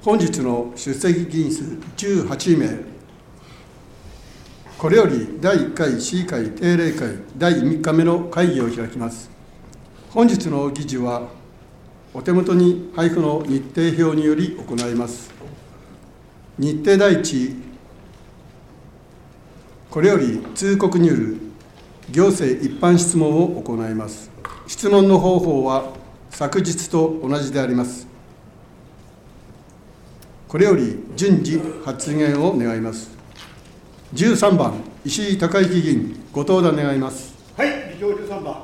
本日の出席議員数18名、これより第1回市議会定例会第3日目の会議を開きます。本日の議事は、お手元に配布の日程表により行います。日程第一、これより通告による行政一般質問を行います。質問の方法は昨日と同じであります。これより順次発言を願います。13番、石井孝之議員、ご登壇願います。 はい、議長13番。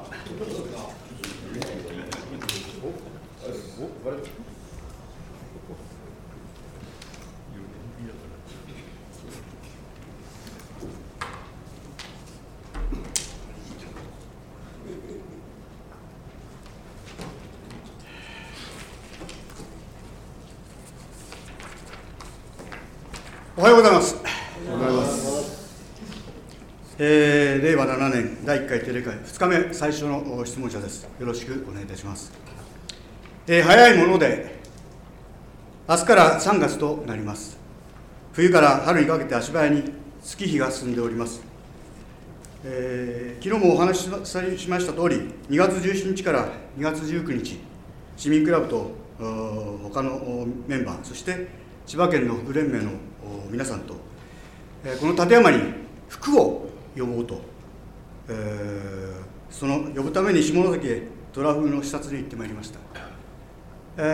おはようございます。 おはようございます。 令和7年第1回定例会2日目最初の質問者です。よろしくお願いいたします。早いもので明日から3月となります。冬から春にかけて足早に月日が進んでおります。昨日もお話ししましたとおり、2月17日から2月19日、市民クラブと他のメンバー、そして千葉県の府連盟の皆さんと、この立山に福を呼ぼうと、その呼ぶために下関へ虎風の視察に行ってまいりました。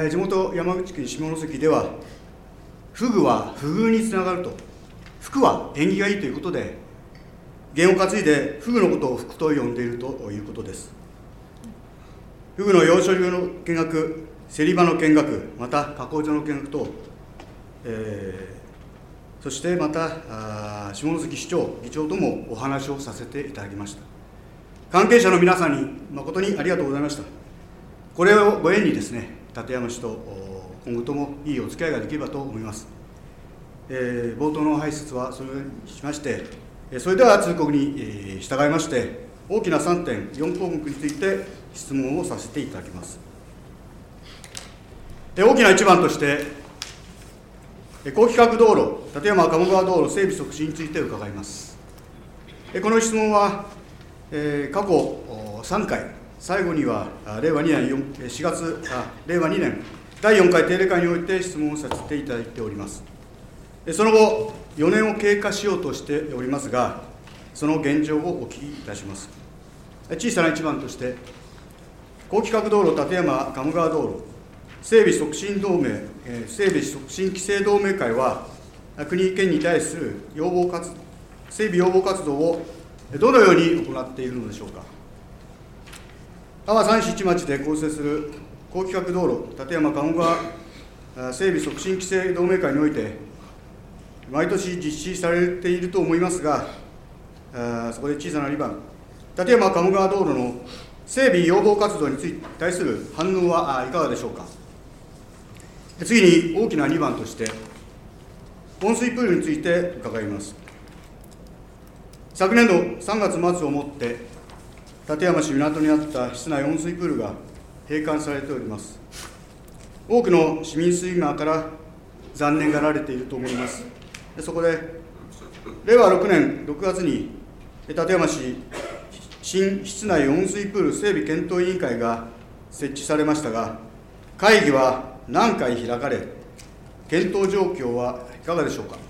地元山口県下関では、フグは不遇につながると、福は縁起がいいということで、弦を担いでフグのことを福と呼んでいるということです。フグの養殖の見学、競り場の見学、また加工場の見学と、そしてまた下関市長、議長ともお話をさせていただきました。関係者の皆さんに誠にありがとうございました。これをご縁にですね、館山市と今後ともいいお付き合いができればと思います。冒頭の拝説はそれにしまして、それでは通告に従いまして、大きな3点、4項目について質問をさせていただきます。大きな一番として、高規格道路、立山鴨川道路整備促進について伺います。この質問は、過去3回、最後には令和2年第4回定例会において質問をさせていただいております。その後、4年を経過しようとしておりますが、その現状をお聞きいたします。小さな一番として、高規格道路立山鴨川道路整備促進規制同盟会は、国、県に対する整備要望活動をどのように行っているのでしょうか。阿波山市町で構成する高規格道路立山鴨川整備促進規制同盟会において、毎年実施されていると思いますが、そこで小さな2番、立山鴨川道路の整備要望活動に対する反応はいかがでしょうか。次に大きな2番として、温水プールについて伺います。昨年度3月末をもって、館山市港にあった室内温水プールが閉館されております。多くの市民スイマーから残念がられていると思います。そこで、令和6年6月に、館山市新室内温水プール整備検討委員会が設置されましたが、会議は何回開かれ、検討状況はいかがでしょうか。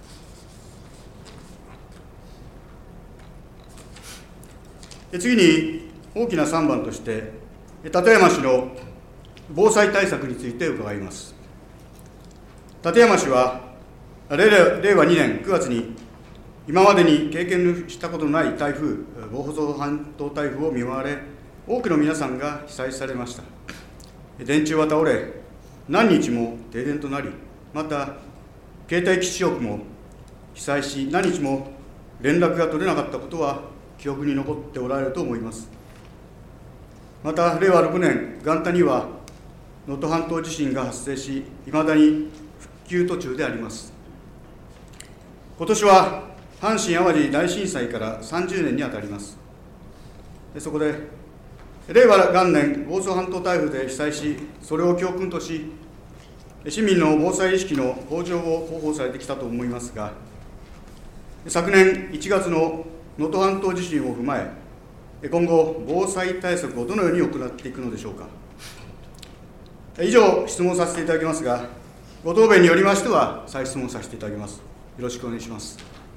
次に大きな3番として、館山市の防災対策について伺います。館山市は令和2年9月に今までに経験したことのない台風、房総半島台風を見舞われ、多くの皆さんが被災されました。電柱は倒れ、何日も停電となり、また携帯基地局も被災し、何日も連絡が取れなかったことは記憶に残っておられると思います。また令和6年元旦には能登半島地震が発生し、いまだに復旧途中であります。今年は阪神・淡路大震災から30年にあたります。そこで令和元年房総半島台風で被災し、それを教訓とし、 市民の防災意識の向上を広報されてきたと思いますが、昨年1月の能登半島地震を踏まえ、今後、防災対策をどのように行っていくのでしょうか。以上、質問させていただきますが、ご答弁によりましては、再質問させていただきます。よろしくお願いします。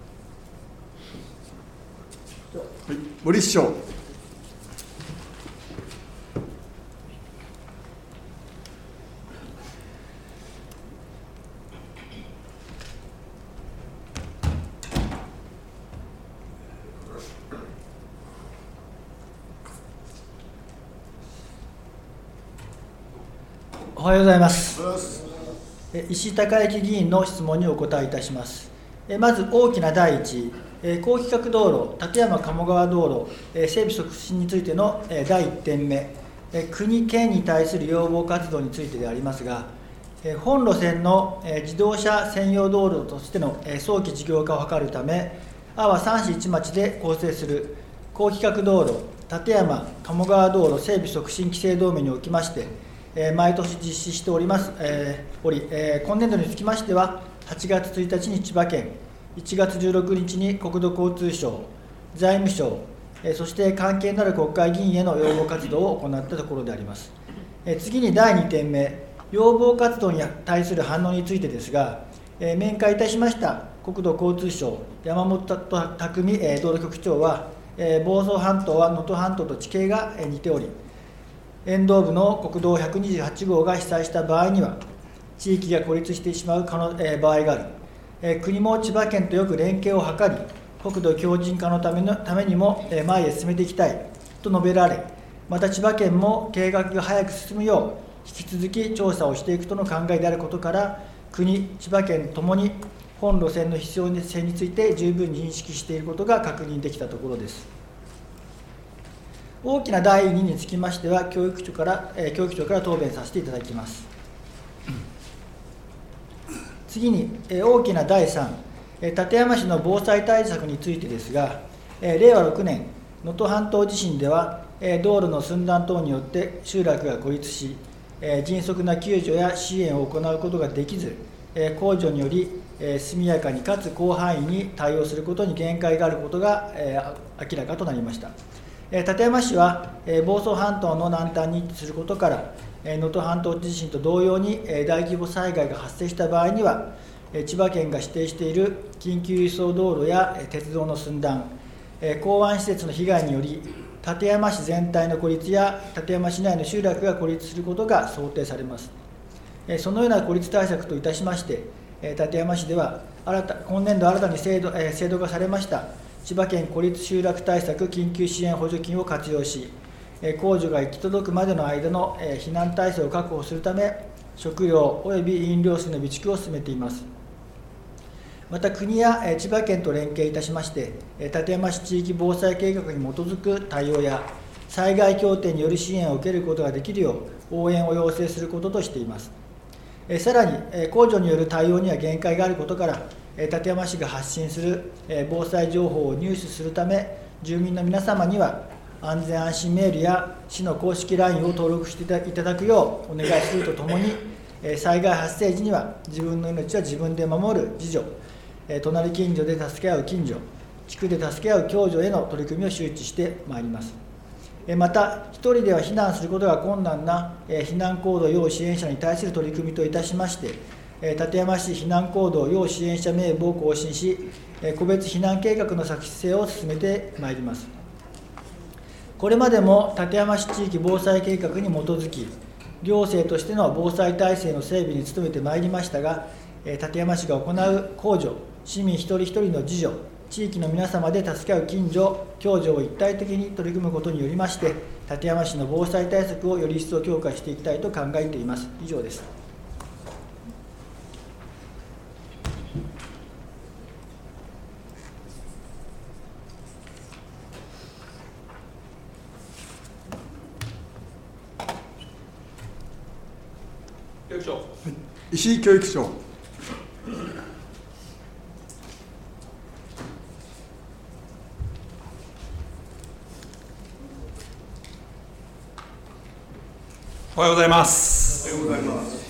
はい、森市長。 おはようございます。石井孝之議員の質問にお答えいたします。まず大きな第一、高規格道路、立山鴨川道路、整備促進についての第1点目、国、県に対する要望活動についてでありますが、本路線の自動車専用道路としての早期事業化を図るため、阿波3市1町で構成する高規格道路、立山鴨川道路整備促進規制同盟におきまして、毎年実施しております、今年度につきましては、8月1日に千葉県、1月16日に国土交通省、財務省、そして関係のある国会議員への要望活動を行ったところであります。次に第2点目、要望活動に対する反応についてですが、面会いたしました国土交通省、山本匠道路局長は、房総半島は能登半島と地形が似ており、沿道部の国道128号が被災した場合には、地域が孤立してしまう場合がある。国も千葉県とよく連携を図り、国土強靭化のためにも前へ進めていきたいと述べられ、また千葉県も計画が早く進むよう、引き続き調査をしていくとの考えであることから、国、千葉県ともに本路線の必要性について十分に認識していることが確認できたところです。大きな第2につきましては、教育庁から答弁させていただきます。次に、大きな第3、館山市の防災対策についてですが、令和6年、能登半島地震では、道路の寸断等によって集落が孤立し、迅速な救助や支援を行うことができず、公助により、速やかにかつ広範囲に対応することに限界があることが、明らかとなりました。館山市は房総半島の南端に位置することから能登半島地震と同様に大規模災害が発生した場合には千葉県が指定している緊急輸送道路や鉄道の寸断、港湾施設の被害により館山市全体の孤立や館山市内の集落が孤立することが想定されます。そのような孤立対策といたしまして館山市では今年度新たに制度化されました千葉県孤立集落対策緊急支援補助金を活用し、公助が行き届くまでの間の避難体制を確保するため、食料および飲料水の備蓄を進めています。また、国や千葉県と連携いたしまして、館山市地域防災計画に基づく対応や、災害協定による支援を受けることができるよう、応援を要請することとしています。さらに、公助による対応には限界があることから、館山市が発信する防災情報を入手するため、住民の皆様には安全安心メールや市の公式 LINE を登録していただくようお願いするとともに、災害発生時には自分の命は自分で守る自助、隣近所で助け合う近所、地区で助け合う共助への取り組みを周知してまいります。また、一人では避難することが困難な避難行動要支援者に対する取り組みといたしまして、館山市避難行動要支援者名簿を更新し、個別避難計画の作成を進めてまいります。これまでも館山市地域防災計画に基づき、行政としての防災体制の整備に努めてまいりましたが、館山市が行う公助、市民一人一人の自助、地域の皆様で助け合う近所、共助を一体的に取り組むことによりまして、館山市の防災対策をより一層強化していきたいと考えています。以上です。 教育長。石井教育長。 おはようございます。 おはようございます。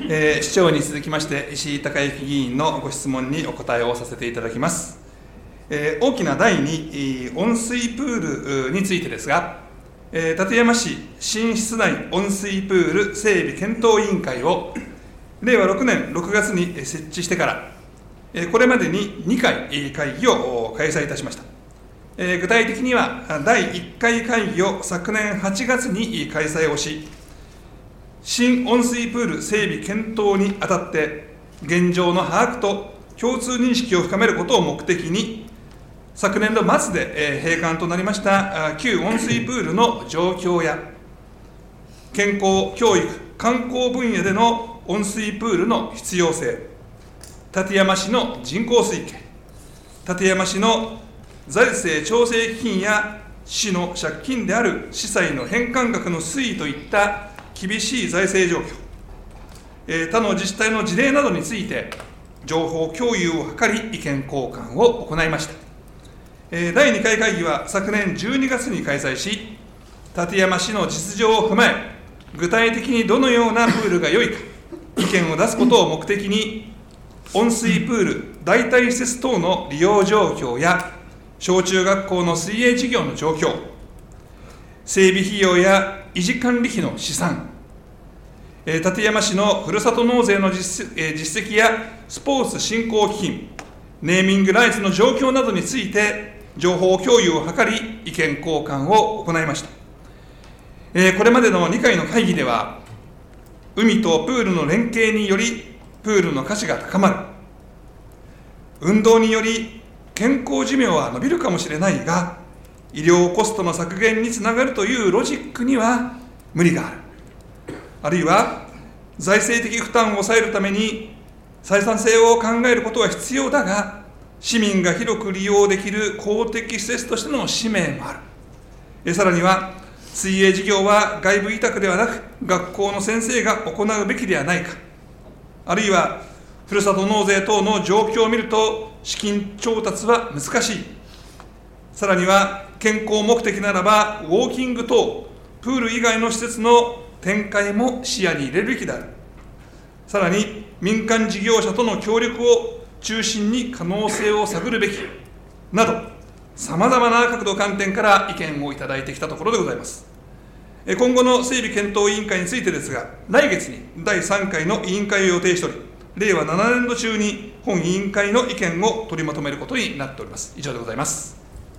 市長に続きまして、石井隆之議員のご質問にお答えをさせていただきます。大きな第2、温水プールについてですが、館山市新室内温水プール整備検討委員会を令和6年6月に設置してから、これまでに2回会議を開催いたしました。具体的には、第1回会議を昨年8月に開催をし、新温水プール整備検討にあたって、現状の把握と共通認識を深めることを目的に、昨年度末で閉館となりました旧温水プールの状況や、健康、教育、観光分野での温水プールの必要性、館山市の人口推計、館山市の財政調整基金や市の借金である市債の返還額の推移といった厳しい財政状況、他の自治体の事例などについて、情報共有を図り、意見交換を行いました。第2回会議は昨年12月に開催し、館山市の実情を踏まえ、具体的にどのようなプールが良いか、意見を出すことを目的に、温水プール、代替施設等の利用状況や、小中学校の水泳事業の状況、整備費用や維持管理費の試算、館山市のふるさと納税の実績やスポーツ振興基金、ネーミングライツの状況などについて、情報共有を図り、意見交換を行いました。これまでの2回の会議では、海とプールの連携により、プールの価値が高まる、運動により健康寿命は伸びるかもしれないが、医療コストの削減につながるというロジックには無理がある。あるいは、財政的負担を抑えるために、採算性を考えることは必要だが、市民が広く利用できる公的施設としての使命もある。さらには、水泳事業は外部委託ではなく、学校の先生が行うべきではないか。あるいは、ふるさと納税等の状況を見ると、資金調達は難しい。さらには、健康目的ならば、ウォーキング等、プール以外の施設の展開も視野に入れるべきである。さらに、民間事業者との協力を中心に可能性を探るべきなど、さまざまな角度観点から意見をいただいてきたところでございます。今後の整備検討委員会についてですが、来月に第3回の委員会を予定しており、令和7年度中に本委員会の意見を取りまとめることになっております。以上でございます。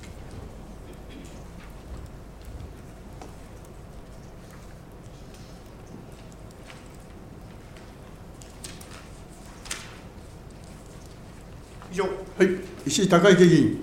以上。 はい、石井隆之議員。 はい、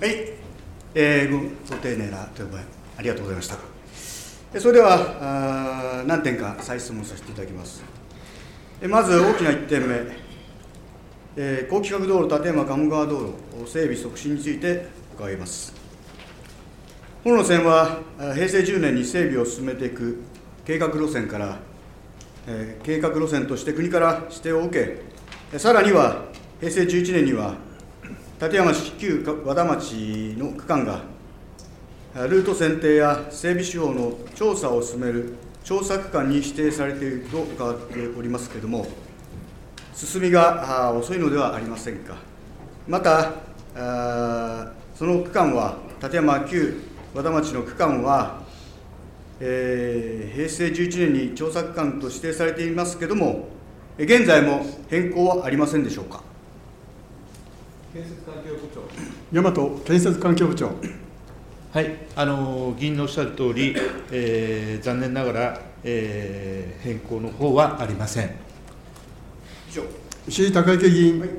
ご丁寧な答弁ありがとうございました。それでは何点か再質問させていただきます。まず大きな1点目、高規格道路館山鴨川道路整備促進について伺います。本路線は平成10年に整備を進めていく計画路線から、計画路線として国から指定を受け、さらには平成11年には館山市旧和田町の区間がルート選定や整備手法の調査を進める調査区間に指定されていると伺っておりますけれども、進みが遅いのではありませんか。また、その区間は、館山旧和田町の区間は、平成11年に調査区間と指定されていますけれども、現在も変更はありませんでしょうか。 建設環境部長。大和建設環境部長。 はい、議員のおっしゃるとおり、残念ながら、変更の方はありません。 以上。 石井隆之議員。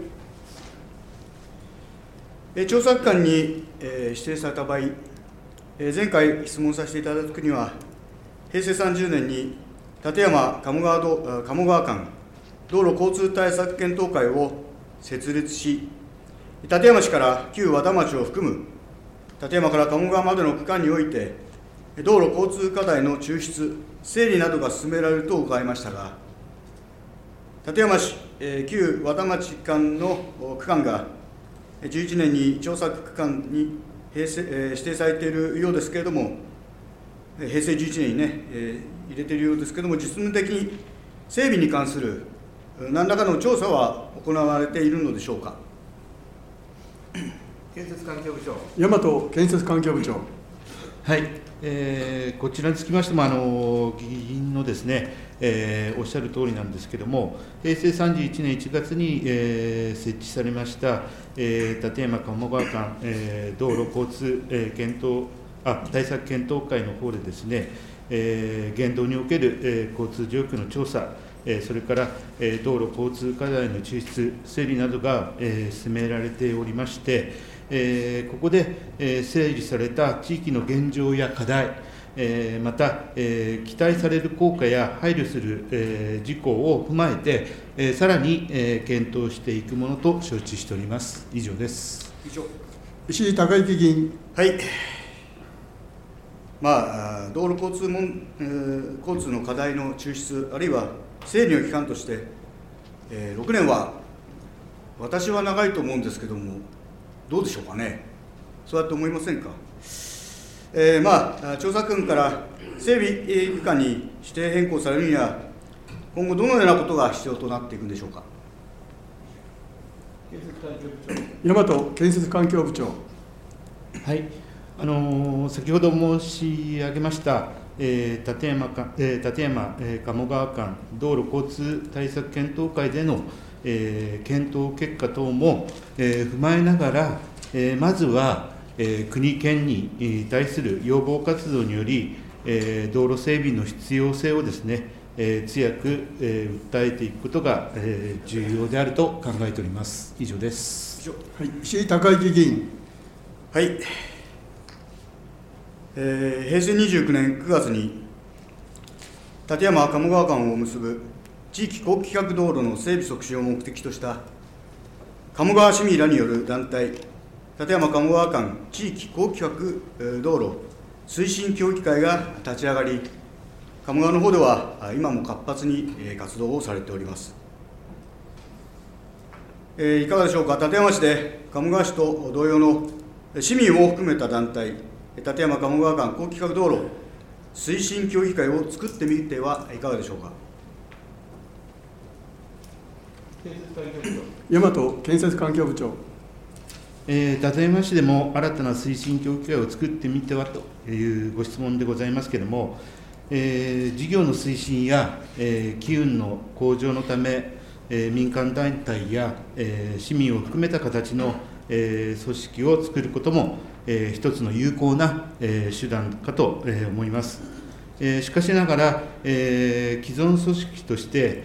はい、調査区間に、指定された場合、前回質問させていただくときには、平成30年に館山鴨川間道路交通対策検討会を設立し、館山市から旧和田町を含む館山から鴨川までの区間において、道路交通課題の抽出、整理などが進められると伺いましたが、館山市、旧和田町間の区間が11年に調査区間に指定されているようですけれども、平成11年にね、入れているようですけれども、実務的に整備に関する何らかの調査は行われているのでしょうか。 建設環境部長。 大和建設環境部長。 はい、こちらにつきましても、議員のですね、おっしゃる通りなんですけれども、平成31年1月に、設置されました、館山鴨川間、道路交通、対策検討会の方でですね、現道における、交通状況の調査、それから、道路交通課題の抽出、整理などが、進められておりまして、ここで、整理された地域の現状や課題、また、期待される効果や配慮する、事項を踏まえて、さらに、検討していくものと承知しております。以上です。 石井孝之議員。 はい。道路交通の課題の抽出、あるいは整理の期間として、6年は、私は長いと思うんですけども、どうでしょうかね、そうやって思いませんか。調査訓から整備期間に指定変更されるには、今後、どのようなことが必要となっていくんでしょうか。 大和建設環境部長。 はい、先ほど申し上げました、館山鴨川間道路交通対策検討会での、検討結果等も、踏まえながら、まずは、国、県に対する要望活動により、道路整備の必要性をですね、強く、訴えていくことが、重要であると考えております。以上です。 はい、石井孝之議員。 はい。平成29年9月に、館山鴨川間を結ぶ地域高規格道路の整備促進を目的とした鴨川市民らによる団体、館山鴨川間地域高規格道路推進協議会が立ち上がり、鴨川の方では今も活発に活動をされております。いかがでしょうか。館山市で鴨川市と同様の市民を含めた団体、館山鴨川間高規格道路推進協議会を作ってみてはいかがでしょうか。 大和建設環境部長。 館山市でも新たな推進協議会を作ってみてはというご質問でございますけれども、事業の推進や、機運の向上のため、民間団体や、市民を含めた形の、組織を作ることも、一つの有効な、手段かと、思います。しかしながら、既存組織として、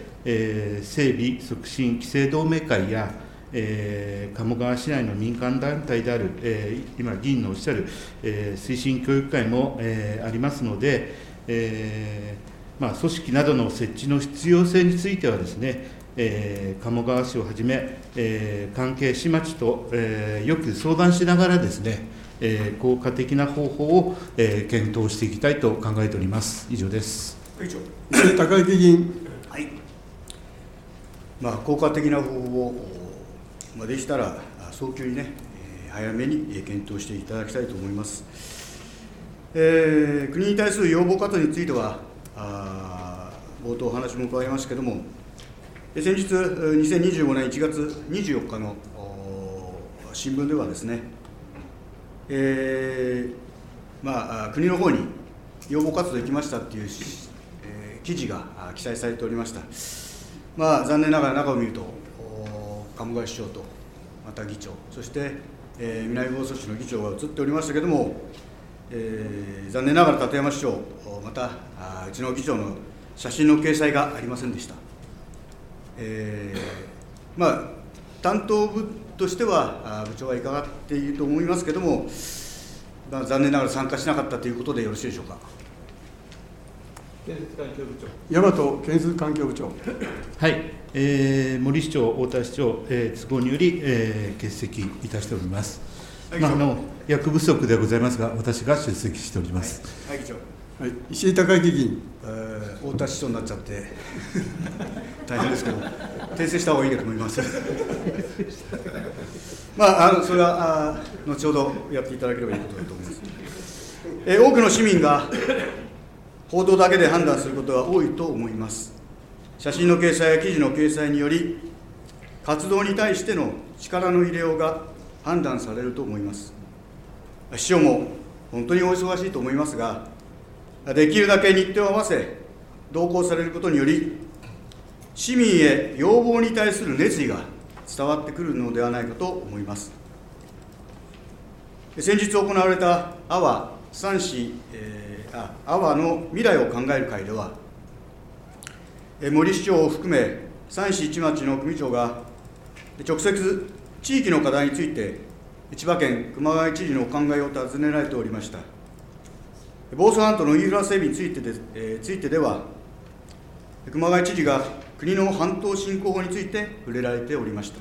整備促進規制同盟会や、鴨川市内の民間団体である、今、議員のおっしゃる、推進協議会も、ありますので、組織などの設置の必要性についてはですね、鴨川市をはじめ、関係市町と、よく相談しながらですね、効果的な方法を、検討していきたいと考えております。以上です。 石井孝之議員。 はい。効果的な方法を、でしたら早急にね、早めに検討していただきたいと思います。国に対する要望活動については、冒頭お話も伺いましたけれども、先日、2025年1月24日の新聞ではですね、国の方に要望活動行きましたっていう、記事が記載されておりました。残念ながら中を見ると、鴨川市長と、また議長、そして、南房総市の議長が映っておりましたけれども、残念ながら館山市長、またうちの議長の写真の掲載がありませんでした。担当部としては、部長は伺っていると思いますけれども、残念ながら参加しなかったということでよろしいでしょうか。 建設環境部長。 大和建設環境部長。 はい、森市長、太田市長、都合により、欠席いたしております。役不足でございますが、私が出席しております。 はい、議長。 はい、石井孝之議員。 太田市長になっちゃって大変ですけど、訂正した方がいいかと思います。それは後ほどやっていただければいいことだと思います。多くの市民が報道だけで判断することが多いと思います。 写真の掲載や記事の掲載により、活動に対しての力の入れようが判断されると思います。市長も本当にお忙しいと思いますが、できるだけ日程を合わせ、同行されることにより、市民へ要望に対する熱意が伝わってくるのではないかと思います。先日行われた阿波の未来を考える会では、森市長を含め3市1町の組長が直接地域の課題について千葉県熊谷知事のお考えを尋ねられておりました。房総半島のインフラ整備についてでは、熊谷知事が国の半島振興法について触れられておりました。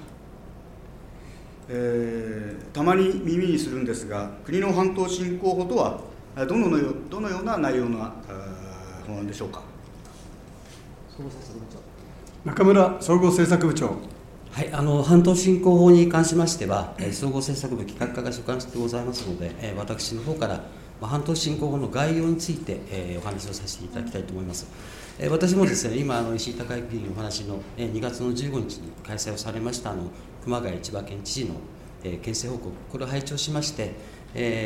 たまに耳にするんですが、国の半島振興法とはどのような内容の法案でしょうか。 中村総合政策部長。 はい、半島振興法に関しましては、総合政策部企画課が所管してございますので、私の方から半島振興法の概要について、お話をさせていただきたいと思います。私もですね、今、石井隆之議員のお話の2月の15日に開催をされました熊谷千葉県知事の県政報告、これを拝聴しまして、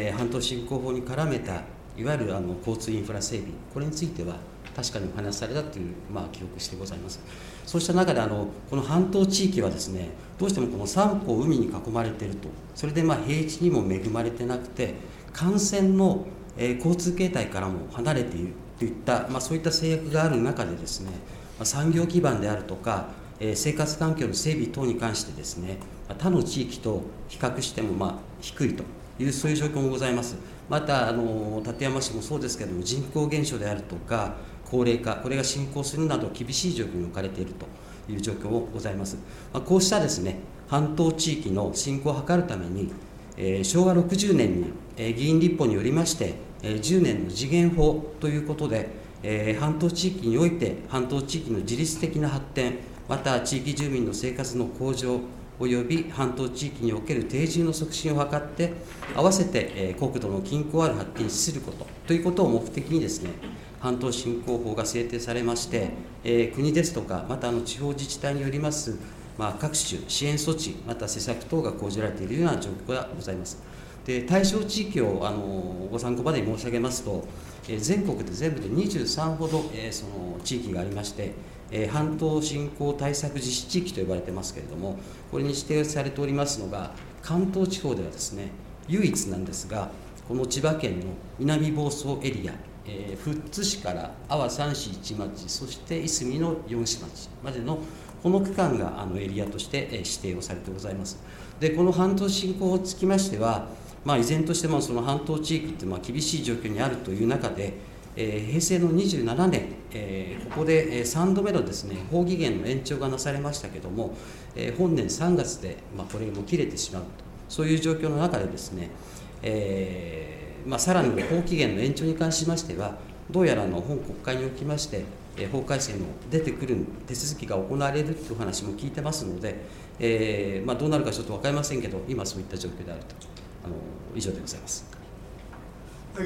半島振興法に絡めたいわゆる交通インフラ整備、これについては確かにお話しされたという、記憶してございます。そうした中でこの半島地域はですね、どうしてもこの三方海に囲まれていると、それで平地にも恵まれてなくて、幹線の交通形態からも離れているといった、そういった制約がある中でですね、産業基盤であるとか、生活環境の整備等に関してですね、他の地域と比較しても低いという、そういう状況もございます。また館山市もそうですけれども、人口減少であるとか、高齢化、これが進行するなど、厳しい状況に置かれているという状況もございます。こうしたですね、半島地域の振興を図るために、昭和60年に議員立法によりまして、10年の時限法ということで、半島地域において、半島地域の自律的な発展、また地域住民の生活の向上、および半島地域における定住の促進を図って、合わせて国土の均衡ある発展に資することということを目的にですね、半島振興法が制定されまして、国ですとか、また地方自治体によります、各種支援措置、また施策等が講じられているような状況がございます。で、対象地域をご参考までに申し上げますと、全国で全部で23ほどその地域がありまして、半島振興対策実施地域と呼ばれてますけれども、これに指定されておりますのが、関東地方ではですね、唯一なんですが、この千葉県の南房総エリア、富津市から阿波3市1町、そしていすみの4市町までのこの区間がエリアとして指定をされてございます。で、この半島振興につきましては、依然としてもその半島地域って厳しい状況にあるという中で、平成の27年、ここで3度目のですね、法期限の延長がなされましたけれども、本年3月でこれも切れてしまうと、そういう状況の中でですね、さらに法期限の延長に関しましては、どうやら本国会におきまして、法改正の出てくる手続きが行われるという話も聞いてますので、どうなるかちょっと分かりませんけど、今そういった状況であると、以上でございます。 はい、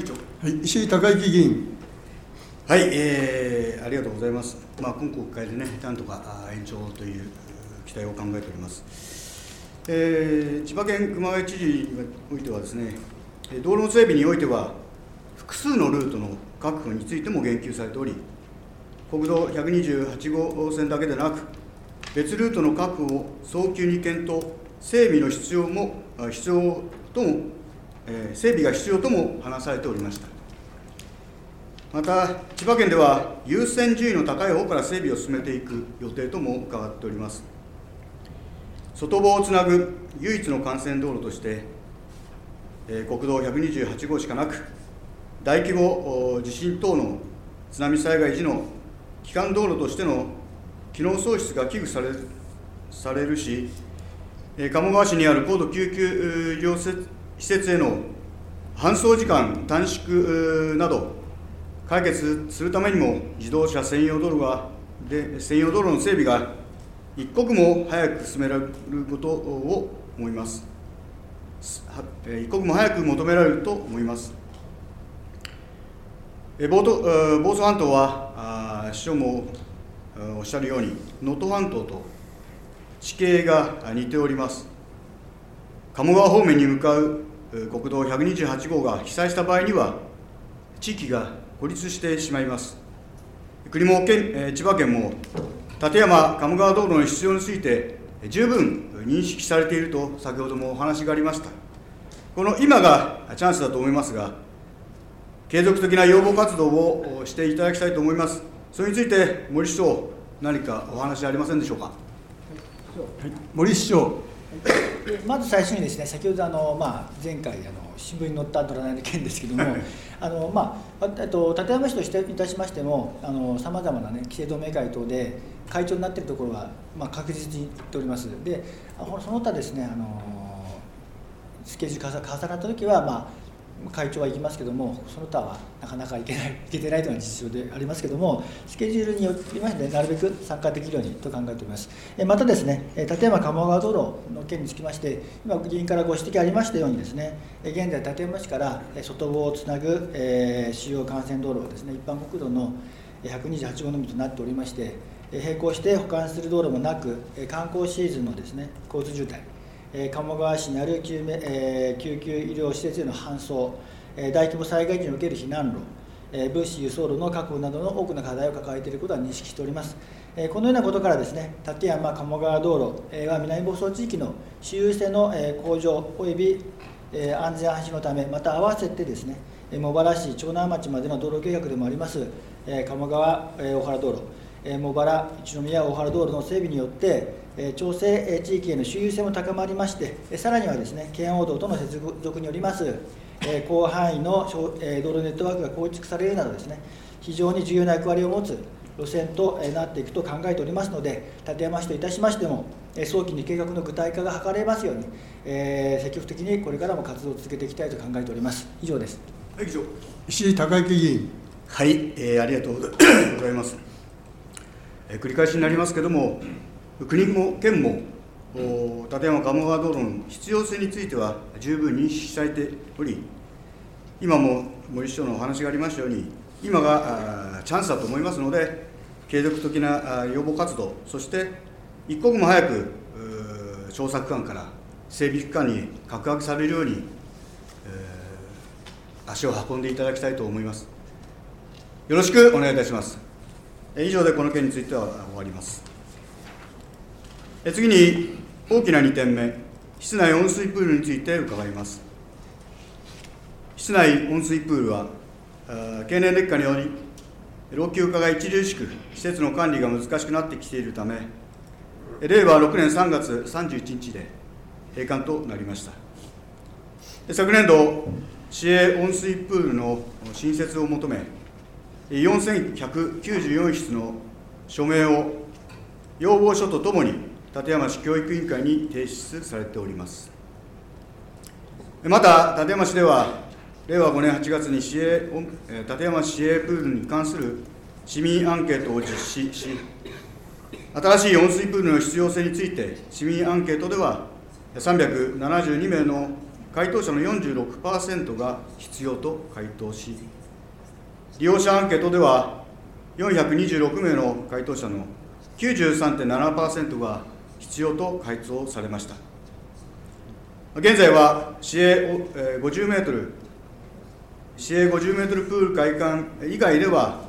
石井隆之議員。 はい、ありがとうございます。今国会でね、なんとか延長という期待を考えております。千葉県熊谷知事においてはですね、道路整備においては、複数のルートの確保についても言及されており、国道128号線だけでなく、別ルートの確保を早急に検討、整備が必要とも話されておりました。また、千葉県では優先順位の高い方から整備を進めていく予定とも伺っております。外房をつなぐ唯一の幹線道路として、国道128号しかなく、大規模地震等の津波災害時の基幹道路としての機能喪失が危惧されるし、鴨川市にある高度救急医療施設への搬送時間短縮など、解決するためにも、自動車専用道路の整備が一刻も早く進められることを思います。一刻も早く求められると思います。房総半島は市長もおっしゃるように、能登半島と地形が似ております。鴨川方面に向かう国道128号が被災した場合には、地域が孤立してしまいます。国も千葉県も館山鴨川道路の必要について十分認識されていると先ほどもお話がありました。この今がチャンスだと思いますが、継続的な要望活動をしていただきたいと思います。それについて森市長、何かお話ありませんでしょうか。はい、 森市長。 まず最初にですね、先ほど前回新聞に載ったドラマの件ですけれども、館山市といたしましても、さまざまな規制同盟会等で会長になっているところは確実に言っております。で、その他ですね、スケジュールが重なったときは、会長は行きますけども、その他はなかなか行けてないというのが実情でありますけども、スケジュールによりましてなるべく参加できるようにと考えております。またですね、館山鴨川道路の件につきまして、今、議員からご指摘ありましたようにですね、現在、館山市から外房をつなぐ主要幹線道路はですね、一般国道の128号のみとなっておりまして、並行して保管する道路もなく、観光シーズンのですね、交通渋滞、鴨川市にある救急医療施設への搬送、大規模災害時における避難路、物資輸送路の確保などの多くの課題を抱えていることは認識しております。このようなことからですね、館山鴨川道路は南房総地域の私有性の向上および安全安心のため、また合わせてですね、茂原市長南町までの道路計画でもあります鴨川大原道路、茂原一宮大原道路の整備によって調整地域への周遊性も高まりまして、さらにはですね、県央道との接続によります広範囲の道路ネットワークが構築されるなどですね、非常に重要な役割を持つ路線となっていくと考えておりますので、館山市といたしましても早期に計画の具体化が図れますように積極的にこれからも活動を続けていきたいと考えております。以上です。 以上、 石井孝之議員。 はい、ありがとうございます。繰り返しになりますけれども、国も県も館山鴨川道路の必要性については十分認識されており、今も森市長のお話がありましたように、今がチャンスだと思いますので、継続的な要望活動、そして一刻も早く調査区間から整備区間に格上げされるように、足を運んでいただきたいと思います。よろしくお願いいたします。以上でこの件については終わります。次に大きな2点目、室内温水プールについて伺います。室内温水プールは経年劣化により老朽化が著しく施設の管理が難しくなってきているため、令和6年3月31日で閉館となりました。昨年度、市営温水プールの新設を求め、4194室の署名を要望書とともに館山市教育委員会に提出されております。また、館山市では、令和5年8月に館山市営プールに関する市民アンケートを実施し、新しい温水プールの必要性について、市民アンケートでは、372名の回答者の 46% が必要と回答し、利用者アンケートでは、426名の回答者の 93.7% が必要と回答されました。現在は市営50メートル、市営50メートルプール会館以外では、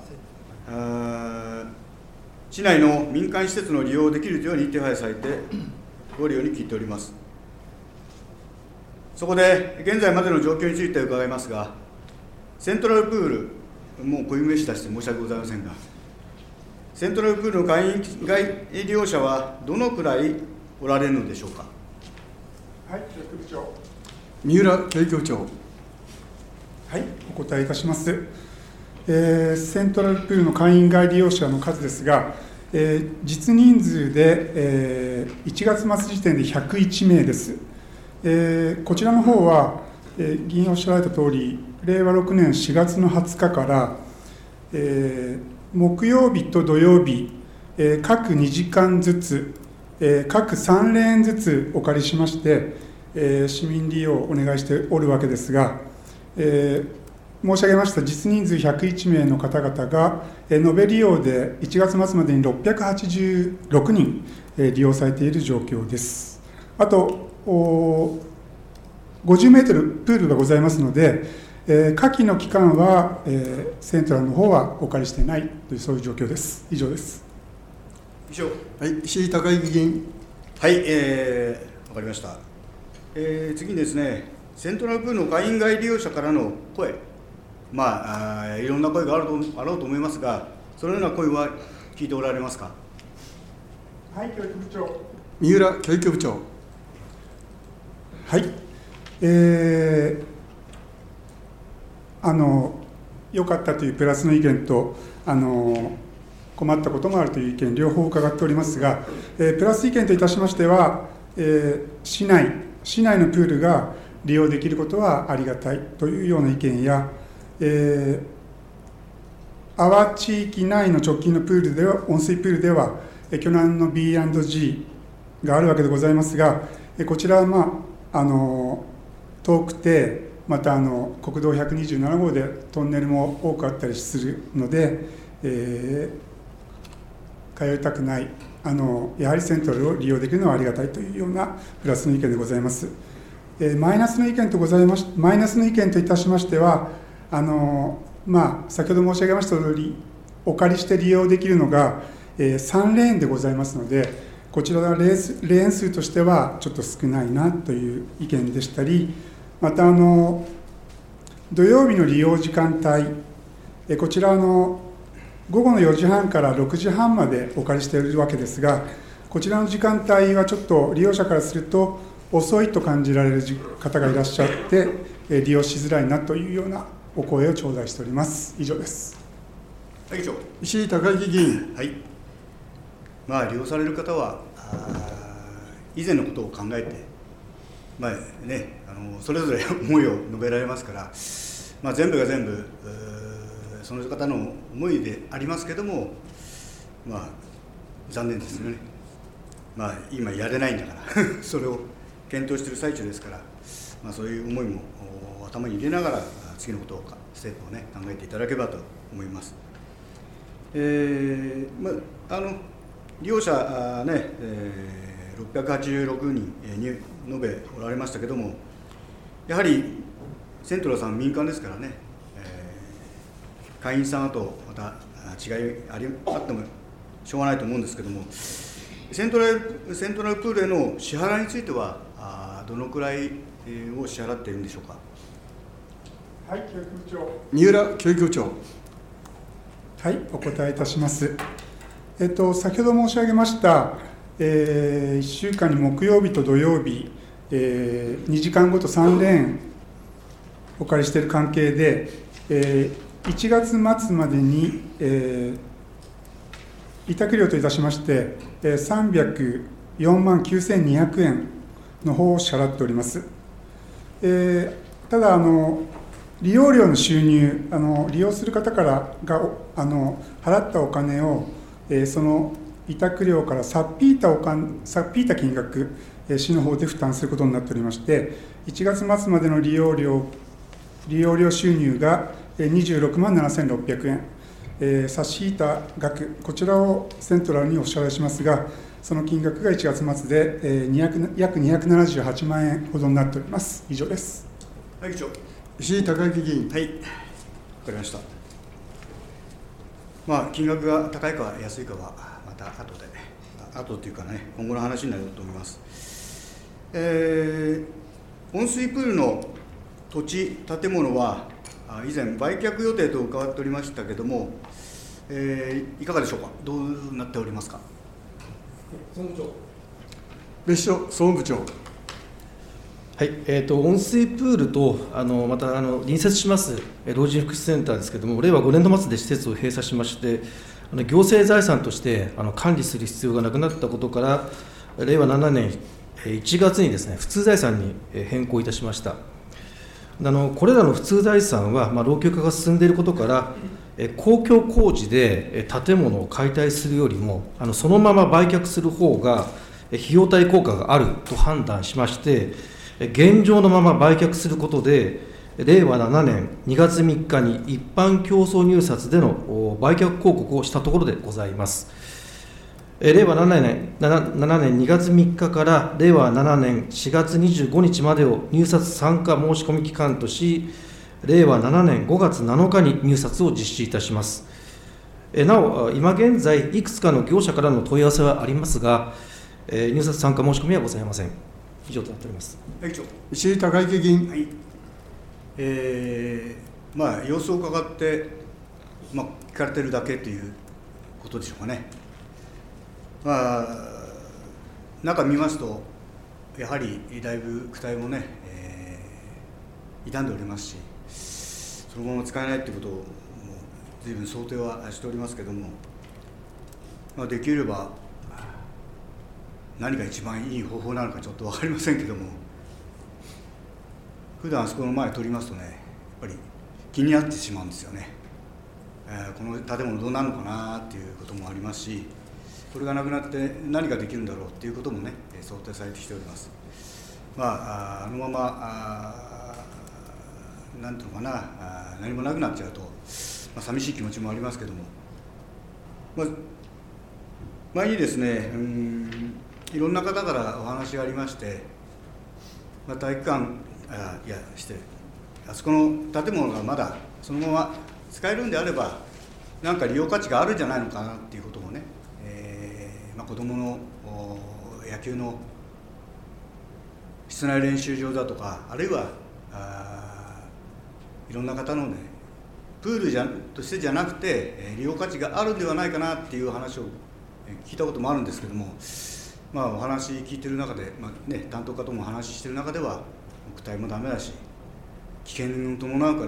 市内の民間施設の利用できるように手配されておるように聞いております。そこで、現在までの状況について伺いますが、セントラルプール、もう固有名詞出して申し訳ございませんが、セントラルプールの会員外利用者はどのくらいおられるのでしょうか。 はい、局長。 三浦提供長。 はい、お答えいたします。セントラルプールの会員外利用者の数ですが、実人数で、1月末時点で101名です。こちらの方は、議員おっしゃられたとおり、令和6年4月の20日から、木曜日と土曜日、各2時間ずつ、各3レーンずつお借りしまして、市民利用をお願いしておるわけですが、 申し上げました実人数101名の方々が、延べ利用で1月末までに686人利用されている状況です。あと、50メートルプールがございますので、夏季の期間は、セントラルの方はお借りしていないという、そういう状況です。以上です。 以上。 はい、石井孝之議員。 はい、わかりました。次にですね、セントラルプールの会員外利用者からの声、いろんな声があろうと思いますが、そのような声は聞いておられますか。 はい、教育部長。 三浦教育部長。 はい、良かったというプラスの意見と、困ったこともあるという意見、両方伺っておりますが、プラス意見といたしましては、市内のプールが利用できることはありがたいというような意見や、阿波地域内の直近のプールでは、温水プールでは、巨南の B&G があるわけでございますが、こちらは、遠くて、また国道127号でトンネルも多くあったりするので、通いたくない、やはりセントラルを利用できるのはありがたいというようなプラスの意見でございます。マイナスの意見といたしましては、先ほど申し上げました通り、お借りして利用できるのが、3レーンでございますので、こちらはレーン数としてはちょっと少ないなという意見でしたり、また土曜日の利用時間帯、こちら午後の4時半から6時半までお借りしているわけですが、こちらの時間帯はちょっと利用者からすると遅いと感じられる方がいらっしゃって、利用しづらいなというようなお声を頂戴しております。以上です。 はい、以上。 石井孝之議員。 はい。利用される方は以前のことを考えて、それぞれ思いを述べられますから、全部が全部その方の思いでありますけども、残念ですね。今やれないんだからそれを検討している最中ですから、そういう思いも頭に入れながら次のことをステップをね考えていただければと思います。利用者686人に述べおられましたけども、やはりセントラルさん民間ですからね、会員さんとまた違いあってもしょうがないと思うんですけども、セントラルプールへの支払いについてはどのくらいを支払っているんでしょうか。 はい、教育部長。 三浦教育部長。 はい、お答えいたします。先ほど申し上げました、1週間に木曜日と土曜日、2時間ごと3レーンお借りしている関係で、1月末までに、委託料といたしまして、304万9200円の方を支払っております。ただ利用料の収入、利用する方からが払ったお金を、その委託料からさっぴいた金額、市の方で負担することになっておりまして、1月末までの利用料収入が26万7600円、差し引いた額、こちらをセントラルにお支払いしますが、その金額が1月末で約278万円ほどになっております。以上です。 はい、議長。 石井孝之議員。 はい、わかりました。金額が高いか安いかはまた後というかね、今後の話になると思います。温水プールの土地、建物は以前売却予定と伺っておりましたけれども、いかがでしょうか。どうなっておりますか。 総務長。 別所総務部長。 はい、温水プールとまた隣接します老人福祉センターですけれども、令和5年度末で施設を閉鎖しまして、行政財産として管理する必要がなくなったことから、令和7年1月にですね、普通財産に変更いたしました。これらの普通財産は、老朽化が進んでいることから、公共工事で建物を解体するよりも、そのまま売却する方が費用対効果があると判断しまして、現状のまま売却することで、 令和7年2月3日に一般競争入札での売却広告をしたところでございます。令和7年2月3日から令和7年4月25日までを入札参加申し込み期間とし、令和7年5月7日に入札を実施いたします。なお、今現在、いくつかの業者からの問い合わせはありますが、入札参加申し込みはございません。以上となっております。 石井孝之議員。 はい、様子を伺って、聞かれているだけということでしょうかね。中見ますと、やはりだいぶ躯体もね、傷んでおりますし、そのまま使えないということを随分想定はしておりますけれども、できれば何が一番いい方法なのかちょっと分かりませんけれども、普段あそこの前通りますとね、やっぱり気になってしまうんですよね。この建物どうなるのかなっていうこともありますし、これがなくなって何ができるんだろうっていうこともね、想定されてきております。あのままなんていうのかな、何もなくなっちゃうと、寂しい気持ちもありますけども、前にですね、いろんな方からお話がありまして、体育館あそこの建物がまだそのまま使えるんであれば、なんか利用価値があるんじゃないのかなっていうこともね、子どもの野球の室内練習場だとか、あるいはいろんな方のね、プールとしてじゃなくて、利用価値があるんではないかなっていう話を聞いたこともあるんですけども、お話聞いてる中で、担当方もお話ししてる中では、躯体もダメだし、危険を伴うから、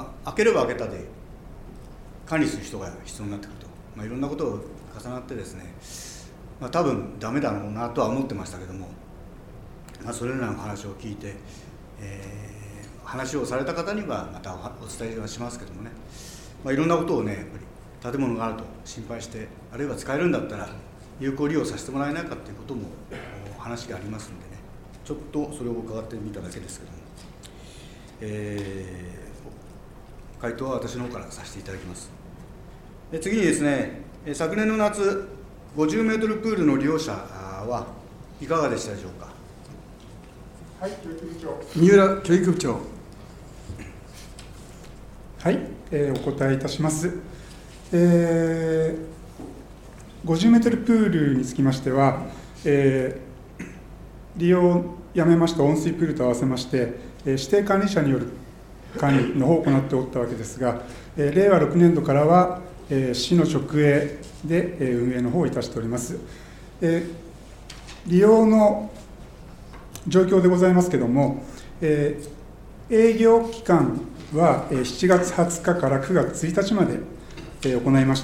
開ければ開けたで管理する人が必要になってくると、いろんなことを重なってですね、多分ダメだろうなとは思ってましたけども、それらの話を聞いて、話をされた方にはまたお伝えはしますけどもね、いろんなことをね、やっぱり建物があると心配して、あるいは使えるんだったら有効利用させてもらえないかということも話がありますのでね、ちょっとそれを伺ってみただけですけども、回答は私の方からさせていただきます。次にですね、昨年の夏、50メートルプールの利用者はいかがでしたでしょうか。 はい、教育部長。 三浦教育部長。 はい、お答えいたします。50メートルプールにつきましては、利用をやめました温水プールと合わせまして、指定管理者による管理の方を行っておったわけですが、令和6年度からは、市の直営で運営の方をいたしております。利用の状況でございますけれども、営業期間は7月20日から9月1日まで行いました。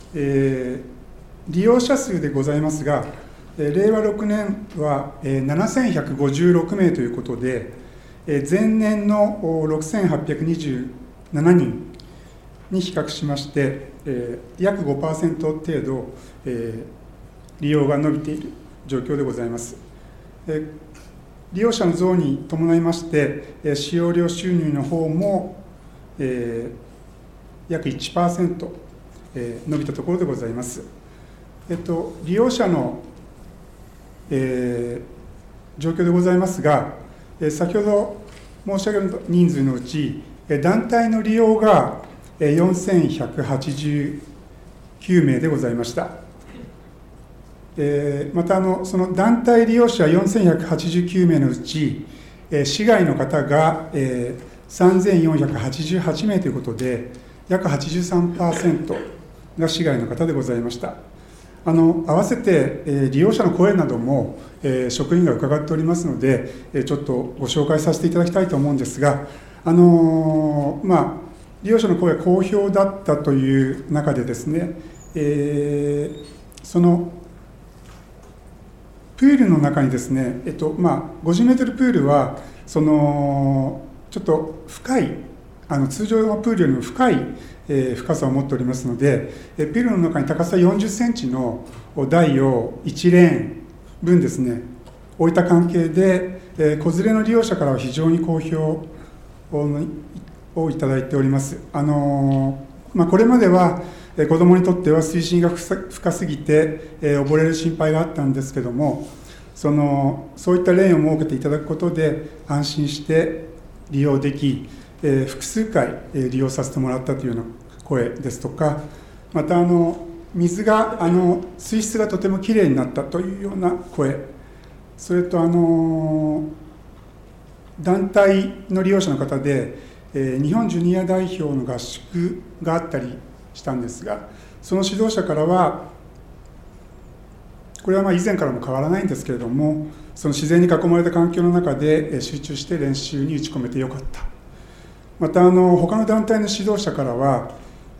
利用者数でございますが、令和6年は7156名ということで、前年の6827人に比較しまして、約 5% 程度、利用が伸びている状況でございます。利用者の増に伴いまして、使用料収入の方も、約 1%、伸びたところでございます。利用者の、状況でございますが、先ほど申し上げる人数のうち、団体の利用が4189名でございました。またその団体利用者4189名のうち、市外の方が3488名ということで、約 83% が市外の方でございました。合わせて利用者の声なども職員が伺っておりますので、ちょっとご紹介させていただきたいと思うんですが、利用者の声が好評だったという中でですね、そのプールの中にですね、50メートルプールはちょっと深い、通常のプールよりも深い深さを持っておりますので、プールの中に高さ40センチの台を1レーン分ですね、 こういった関係で、子連れの利用者からは非常に好評をいただいております。これまでは子どもにとっては水深が深すぎて溺れる心配があったんですけども、そういったレーンを設けていただくことで安心して利用でき、複数回利用させてもらったというような声ですとか、また水が水質がとてもきれいになったというような声、それと団体の利用者の方で日本ジュニア代表の合宿があったりしたんですが、その指導者からは、これは以前からも変わらないんですけれども、その自然に囲まれた環境の中で集中して練習に打ち込めてよかった。また他の団体の指導者からは、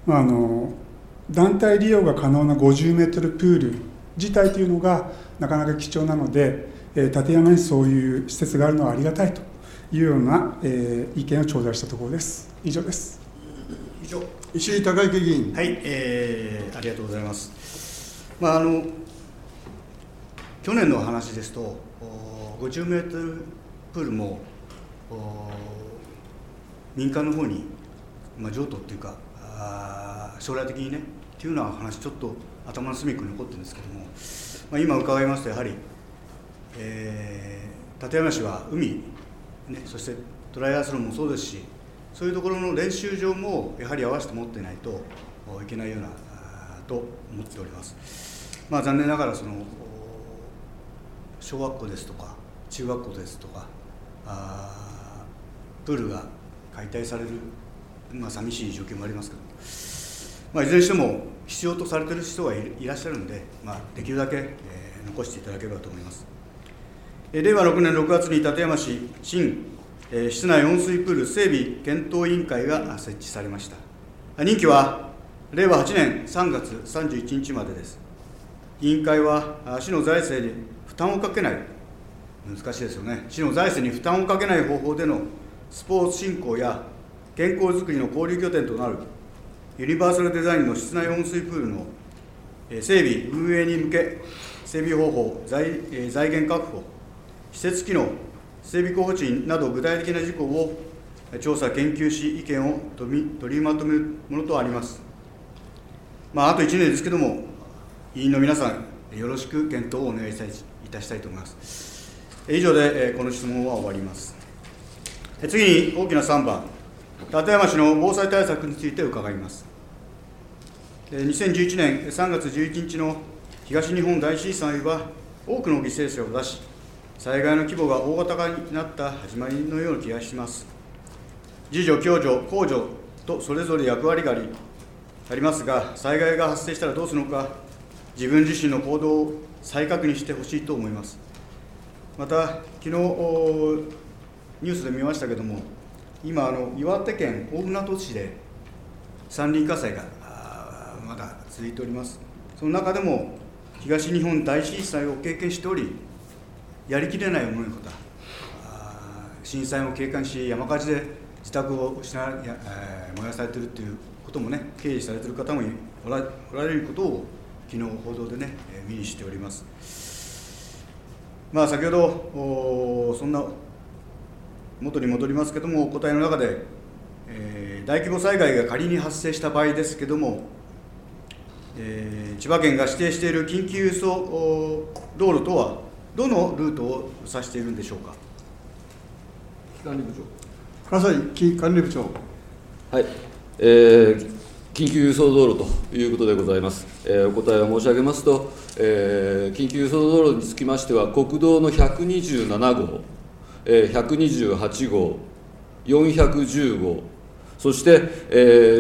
団体利用が可能な50メートルプール自体というのがなかなか貴重なので、館山にそういう施設があるのはありがたいというような意見を頂戴したところです。以上です。 以上、 石井孝之議員。 はい、ありがとうございます。去年の話ですと、50メートルプールも民間の方に、譲渡っていうか、将来的にね、っていうような話、ちょっと頭の隅っこに残ってるんですけども、今伺いますと、やはり、館山市は海、そしてトライアスロンもそうですし、そういうところの練習場もやはり合わせて持ってないといけないようなと思っております。残念ながら小学校ですとか中学校ですとかプールが解体される、寂しい状況もありますけど、いずれにしても必要とされている人が いらっしゃるので、できるだけ残していただければと思います。令和6年6月に館山市新室内温水プール整備検討委員会が設置されました。任期は令和8年3月31日までです。委員会は市の財政に負担をかけない、難しいですよね、市の財政に負担をかけない方法でのスポーツ振興や健康づくりの交流拠点となるユニバーサルデザインの室内温水プールの整備運営に向け、整備方法、財源確保、施設機能、整備工賃など具体的な事項を調査・研究し、意見を取りまとめるものとあります。あと1年ですけども、委員の皆さん、よろしく検討をお願いいたしたいと思います。以上でこの質問は終わります。次に大きな3番、館山市の防災対策について伺います。2011年3月11日の東日本大震災は、多くの犠牲者を出し、災害の規模が大型化になった始まりのような気がします。自助、共助、公助とそれぞれ役割がありますが、災害が発生したらどうするのか、自分自身の行動を再確認してほしいと思います。また、昨日ニュースで見ましたけれども、今、岩手県大船渡市で山林火災がまだ続いております。その中でも、東日本大震災を経験しており、やりきれない思いの方、震災を経験し、山火事で自宅を燃やされているということもね、経緯されている方もおられることを、昨日報道でね、目にしております。先ほど、そんな元に戻りますけれども、お答えの中で、大規模災害が仮に発生した場合ですけれども、千葉県が指定している緊急輸送道路とは、どのルートを指しているんでしょうか。 管理部長。笠井管理部長。 はい、緊急輸送道路ということでございます。お答えを申し上げますと、緊急輸送道路につきましては、国道の127号、128号、410号、そして、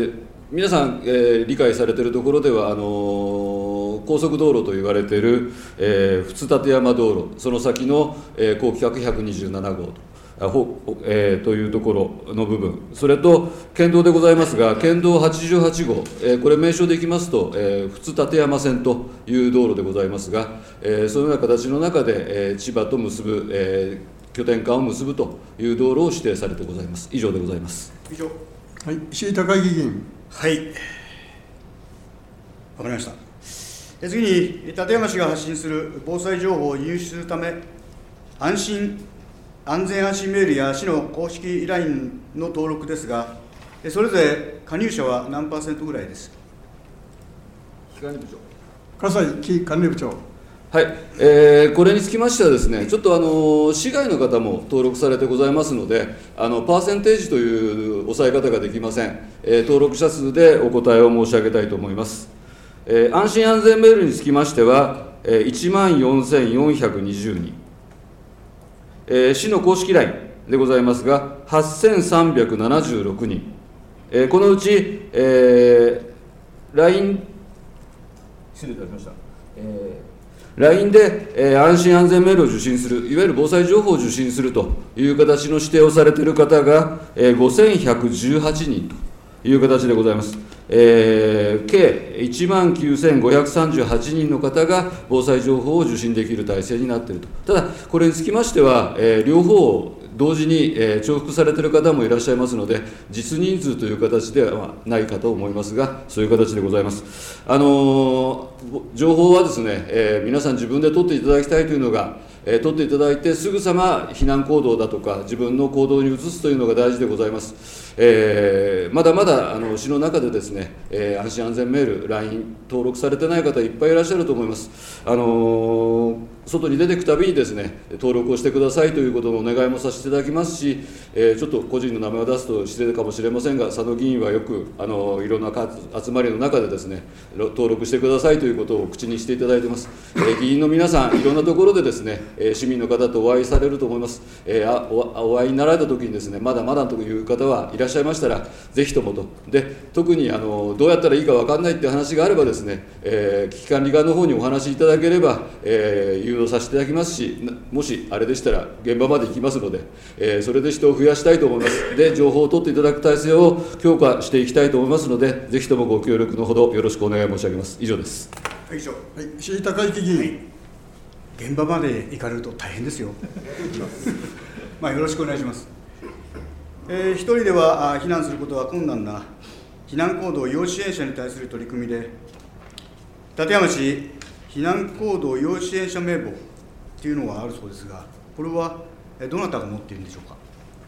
皆さん、理解されているところでは、高速道路と言われている、富津館山道路、その先の、後期127号というところの部分、それと県道でございますが、県道88号、これ、名称でいきますと、富津館山線という道路でございますが、そのような形の中で、千葉と結ぶ、拠点間を結ぶという道路を指定されてございます。以上でございます。 以上。 はい、石井孝之議員。 はい、わかりました。次に、館山市が発信する防災情報を入手するため、 安全安心メールや市の公式 LINE の登録ですが、それぞれ加入者は何%ぐらいです。 管理部長。 葛西管理部長。 はい、これにつきましてはですね、ちょっと市外の方も登録されてございますので、パーセンテージという抑え方ができません。登録者数でお答えを申し上げたいと思います。安心安全メールにつきましては、14,420人、市の公式 LINE でございますが、8,376人、このうち、LINE、失礼いたしました。LINE で、安心安全メールを受信する、いわゆる防災情報を受信するという形の指定をされている方が、5,118人という形でございます。計19,538人の方が防災情報を受信できる体制になっていると。ただ、これにつきましては、両方同時に重複されている方もいらっしゃいますので、実人数という形ではないかと思いますが、そういう形でございます。情報はですね、皆さん自分で取っていただきたいというのが、取っていただいて、すぐさま避難行動だとか、自分の行動に移すというのが大事でございます。まだまだ市の中でですね、安心安全メール、LINE 登録されてない方、いっぱいいらっしゃると思います。外に出ていくたびにですね、登録をしてくださいということのお願いもさせていただきますし、ちょっと個人の名前を出すと失礼かもしれませんが、佐野議員はよくいろんな集まりの中でですね、登録してくださいということを口にしていただいています。議員の皆さん、いろんなところでですね、市民の方とお会いされると思います。お会いになられたときにですね、まだまだという方はいらっしゃいましたら、ぜひともと。で、特にどうやったらいいか分かんないっていう話があればですね、危機管理課の方にお話しいただければ、誘導させていただきますし、もしあれでしたら現場まで行きますので、それで人を増やしたいと思います。で、情報を取っていただく体制を強化していきたいと思いますので、ぜひともご協力のほどよろしくお願い申し上げます。以上です。 以上。 はい、石井孝之議員。はい、 現場まで行かれると大変ですよ。まあ、よろしくお願いします。一人では避難することは困難な避難行動要支援者に対する取り組みで、館山市避難行動要支援者名簿というのがあるそうですが、これはどなたが持っているんでしょうか。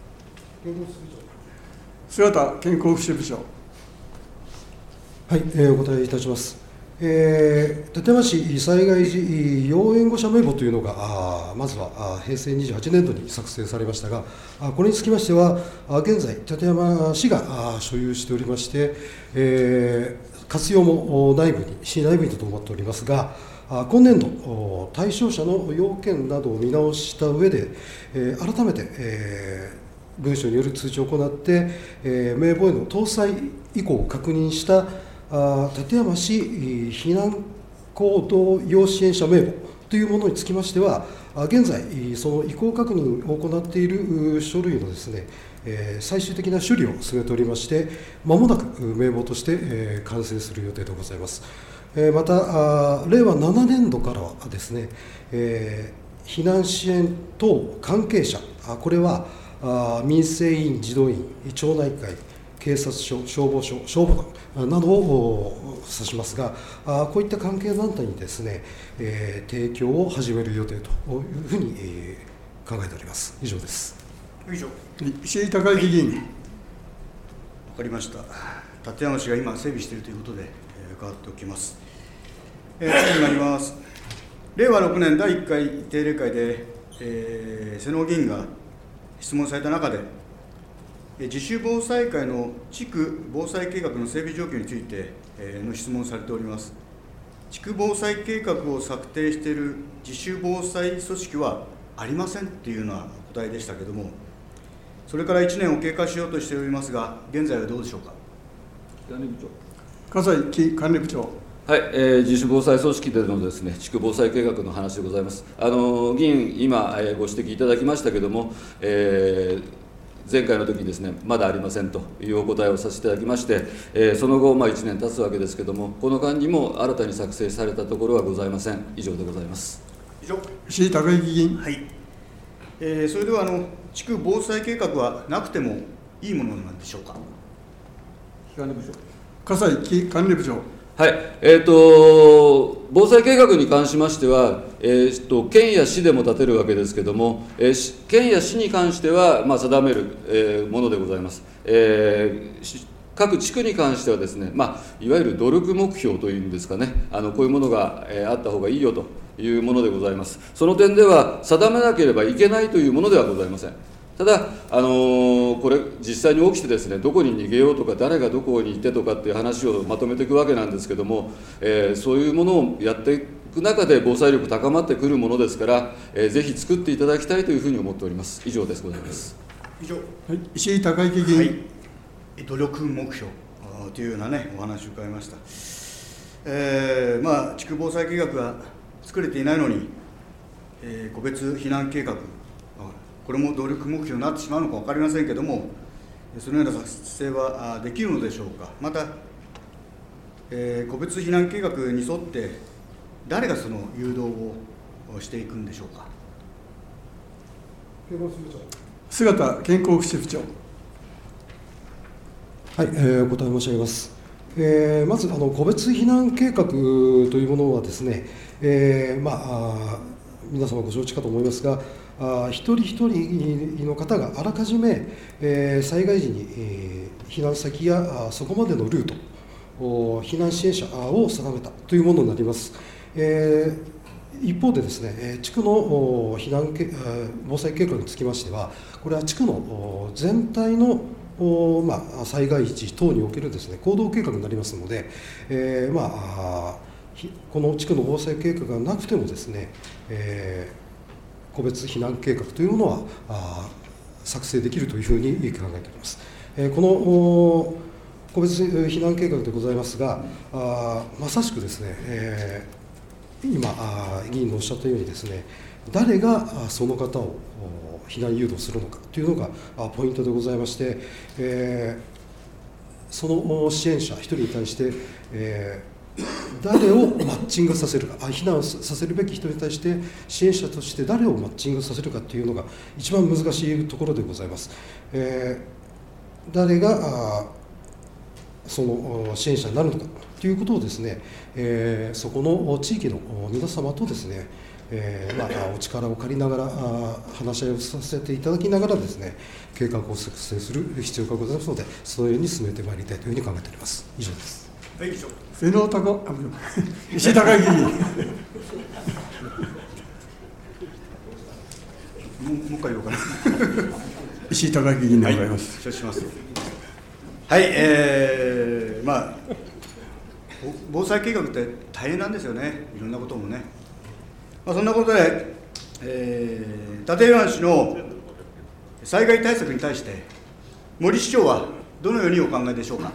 菅田健康福祉部長。 はい、お答えいたします。館山市災害時要援護者名簿というのがまずは平成28年度に作成されましたが、これにつきましては現在館山市が所有しておりまして、活用も市内部にとどまっておりますが、今年度対象者の要件などを見直した上で、改めて、文書による通知を行って、名簿への搭載意向を確認した館山市避難行動要支援者名簿というものにつきましては、現在、その意向確認を行っている書類のですね、最終的な処理を進めておりまして、まもなく名簿として完成する予定でございます。また、令和7年度からはですね、避難支援等関係者、これは民生委員、児童委員、町内会、警察署、消防署、消防団などを指しますが、こういった関係団体にですね、提供を始める予定というふうに考えております。以上です。 以上。 石井孝之議員。 分かりました。館山市が今、整備しているということで、伺っておきます。次になります。令和6年第1回定例会で、瀬能議員が質問された中で、自主防災会の地区防災計画の整備状況についての質問をされております。地区防災計画を策定している自主防災組織はありませんというような答えでしたけれども、それから1年を経過しようとしておりますが、現在はどうでしょうか。 葛西管理部長。 はい、自主防災組織でのですね、地区防災計画の話でございます。議員、今、ご指摘いただきましたけれども、前回の時にですね、まだありませんというお答えをさせていただきまして、その後、1年経つわけですけれども、この間にも新たに作成されたところはございません。以上でございます。 以上。 石井孝之議員。 はい。それでは地区防災計画はなくてもいいものなんでしょうか。 葛西管理部長。 はい、防災計画に関しましては、 県や市でも建てるわけですけれども、県や市に関しては、定める、ものでございます。各地区に関してはですね、いわゆる努力目標というんですかね、こういうものがあった方がいいよというものでございます。その点では、定めなければいけないというものではございません。ただ、これ、実際に起きてですね、どこに逃げようとか、誰がどこに行ってとかっていう話をまとめていくわけなんですけども、そういうものをやっていく中で、防災力高まってくるものですから、ぜひ作っていただきたいというふうに思っております。以上です、ございます。 以上、 石井孝之議員。 努力目標というようなね、お話を伺いました。地区防災計画が作れていないのに、個別避難計画、これも努力目標になってしまうのか分かりませんけれども、そのような作成はできるのでしょうか。また、個別避難計画に沿って、誰がその誘導をしていくんでしょうか。 姿健康福祉部長。 はい、お答え申し上げます。まず個別避難計画というものはですね、皆様ご承知かと思いますが、一人一人の方があらかじめ、災害時に、避難先やそこまでのルート、避難支援者を定めたというものになります。一方でですね、地区の防災計画につきましては、これは地区の全体の災害時等におけるですね、行動計画になりますので、この地区の防災計画がなくてもですね、個別避難計画というものは作成できるというふうに考えております。この個別避難計画でございますが、まさしくですね、今、議員のおっしゃったようにですね、誰がその方を避難誘導するのかというのがポイントでございまして、その支援者1人に対して、誰をマッチングさせるか、避難させるべき人に対して支援者として誰をマッチングさせるかというのが一番難しいところでございます。誰がその支援者になるのかということをですね、そこの地域の皆様とですね、お力を借りながら話し合いをさせていただきながらですね、計画を作成する必要がございますので、そのように進めてまいりたいというふうに考えております。以上です。 はい、以上。 石井孝之議員。 もう一回言おうかな。 石井孝之議員でございます。 承知します。はい、防災計画って大変なんですよね、いろんなこともね。そんなことで、立山市の災害対策に対して、森市長はどのようにお考えでしょうか。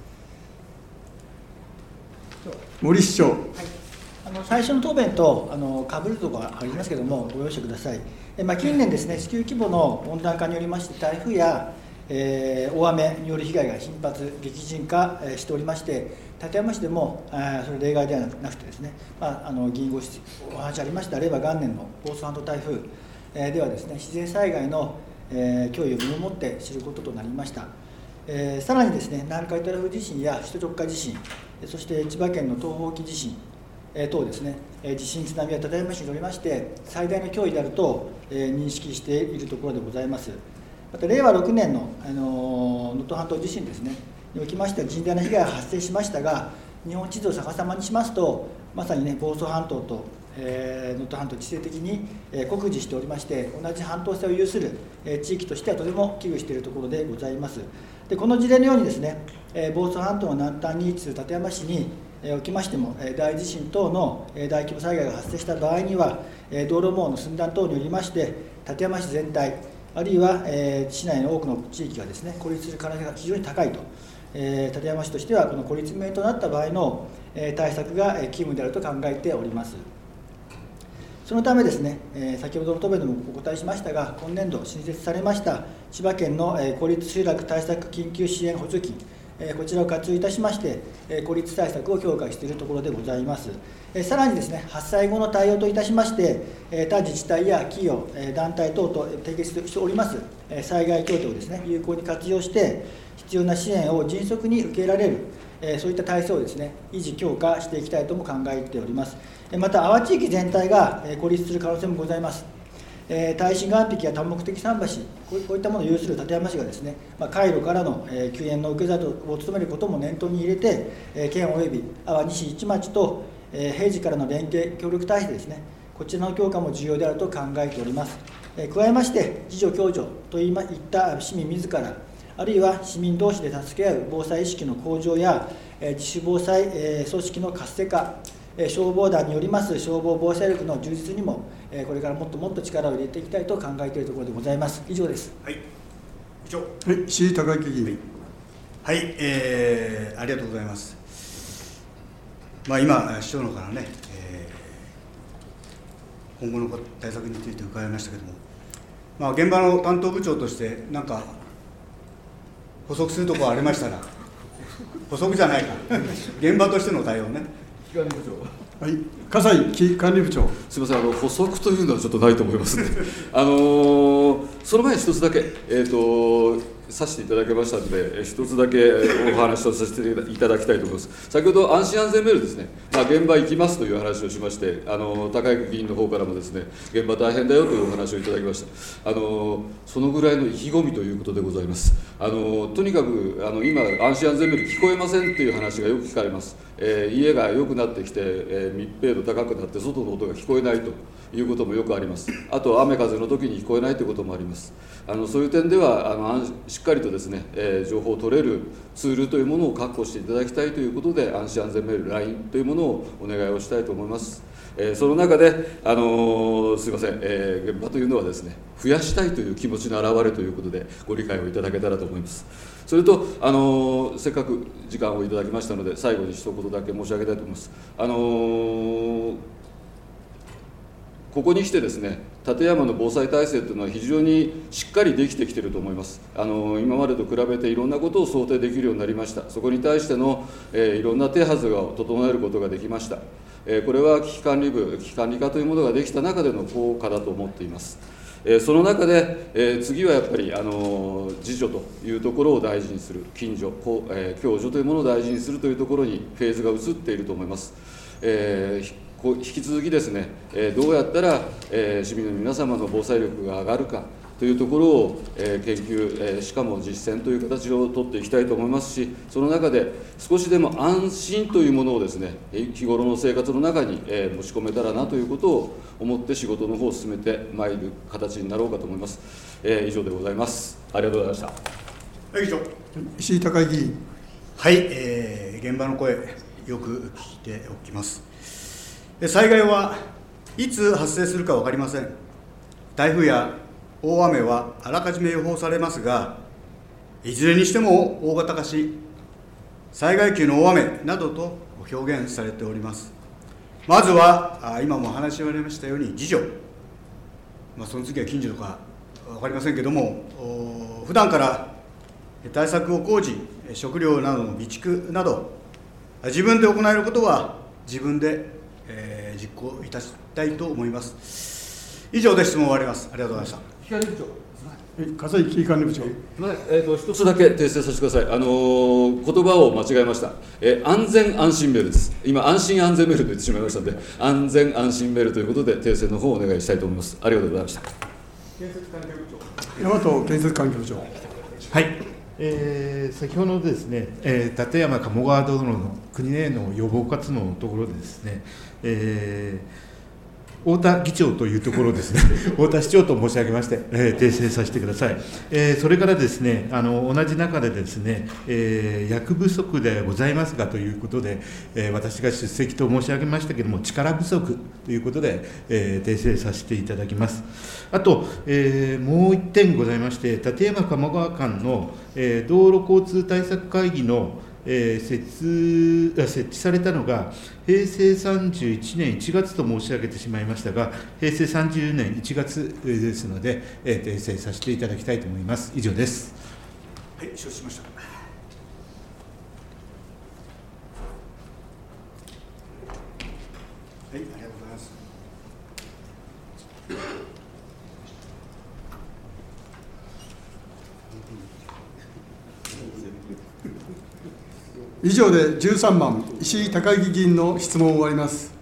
森市長。 最初の答弁とかぶるところがありますけれども、ご容赦ください。近年ですね、地球規模の温暖化によりまして、台風や大雨による被害が頻発、激甚化しておりまして、館山市でもそれ例外ではなくてですね、議員ごお話ありました令和元年の房総半島台風ではですね、自然災害の脅威を身をもって知ることとなりました。さらにですね、南海トラフ地震や首都直下地震、そして千葉県の東方沖地震等ですね、地震、津波は館山市におりまして、最大の脅威であると認識しているところでございます。また、令和6年の能登半島地震ですね、におきましては甚大な被害が発生しましたが、日本地図を逆さまにしますと、まさにね、房総半島と能登半島、地政的に酷似しておりまして、同じ半島性を有する地域としてはとても危惧しているところでございます。で、この事例のようにですね、房総半島の南端に位置する館山市におきましても、大地震等の大規模災害が発生した場合には、道路網の寸断等によりまして、館山市全体、あるいは市内の多くの地域がですね、孤立する可能性が非常に高いと。館山市としては、この孤立面となった場合の対策が急務であると考えております。そのためですね、先ほどの答弁でもお答えしましたが、今年度新設されました千葉県の孤立集落対策緊急支援補助金、こちらを活用いたしまして、孤立対策を強化しているところでございます。さらにですね、発災後の対応といたしまして、他自治体や企業、団体等と締結しております災害協定をですね、有効に活用して、必要な支援を迅速に受けられる、 そういった体制をですね、維持、強化していきたいとも考えております。また、阿波地域全体が孤立する可能性もございます。耐震岸壁や多目的桟橋、こういったものを有する館山市がですね、海路からの救援の受け皿を務めることも念頭に入れて、県および阿波西市町と平時からの連携協力体制ですね、こちらの強化も重要であると考えております。加えまして、自助共助といった市民自ら、あるいは市民同士で助け合う防災意識の向上や、自主防災組織の活性化、消防団によります消防防災力の充実にも、これからもっともっと力を入れていきたいと考えているところでございます。以上です。 はい、以上。 はい、石井貴之議員。 はい、ありがとうございます。今、市長のからね、今後の対策について伺いましたけれども、現場の担当部長として、なんか補足するところありましたら、補足じゃないか、現場としての対応ね。 はい、笠井危機管理部長。 すみません、補足というのはちょっとないと思いますので、その前に一つだけ、させていただけましたので、一つだけお話をさせていただきたいと思います。先ほど安心安全メールですね、現場行きますという話をしまして、高井議員の方からもですね、現場大変だよというお話をいただきました。そのぐらいの意気込みということでございます。とにかく今、安心安全メール聞こえませんという話がよく聞かれます。家が良くなってきて、密閉度高くなって外の音が聞こえないということもよくあります。あと雨風の時に聞こえないということもあります。そういう点ではしっかりとですね、情報を取れるツールというものを確保していただきたいということで、安心安全メール LINE というものをお願いをしたいと思います。その中で、すみません、現場というのはですね、増やしたいという気持ちの表れということで、ご理解をいただけたらと思います。それと、せっかく時間をいただきましたので、最後に一言だけ申し上げたいと思います。ここに来てですね、館山の防災体制というのは非常にしっかりできてきていると思います。今までと比べていろんなことを想定できるようになりました。そこに対しての、いろんな手はずを整えることができました。これは危機管理部、危機管理課というものができた中での効果だと思っています。その中で、次はやっぱり自助というところを大事にする、近所、共助というものを大事にするというところにフェーズが移っていると思います。引き続きですね、どうやったら、市民の皆様の防災力が上がるかというところを、研究、しかも実践という形を取っていきたいと思いますし、その中で少しでも安心というものをですね、日頃の生活の中に、持ち込めたらなということを思って仕事の方を進めてまいる形になろうかと思います。以上でございます。ありがとうございました。 以上。 石井貴之議員。 はい、現場の声、よく聞いておきます。災害はいつ発生するか分かりません。台風や大雨はあらかじめ予報されますが、いずれにしても大型化し、災害級の大雨などと表現されております。まずは、今も話がありましたように、自助、その次は近所とか分かりませんけれども、普段から対策を講じ、食料などの備蓄など、自分で行えることは自分で実行いたしたいと思います。以上で質問を終わります。ありがとうございました。 笠井危機管理部長。 一つだけ訂正させてください。言葉を間違えました。安全安心メールです。今、安心安全メールと言ってしまいましたので、安全安心メールということで、訂正の方をお願いしたいと思います。ありがとうございました。 大和建設環境部長。 はい。先ほどですね、館山鴨川道路の国への予防活動のところでですね、太田議長というところですね、太田市長と申し上げまして、訂正させてください。それからですね、同じ中でですね、役不足でございますがということで、私が出席と申し上げましたけれども、力不足ということで、訂正させていただきます。あと、もう1点ございまして、館山鴨川間の、道路交通対策会議の設置されたのが平成31年1月と申し上げてしまいましたが、平成30年1月ですので、訂正させていただきたいと思います。以上です。 はい、承知しました。はい、ありがとうございます。 以上で13番、石井隆之議員の質問を終わります。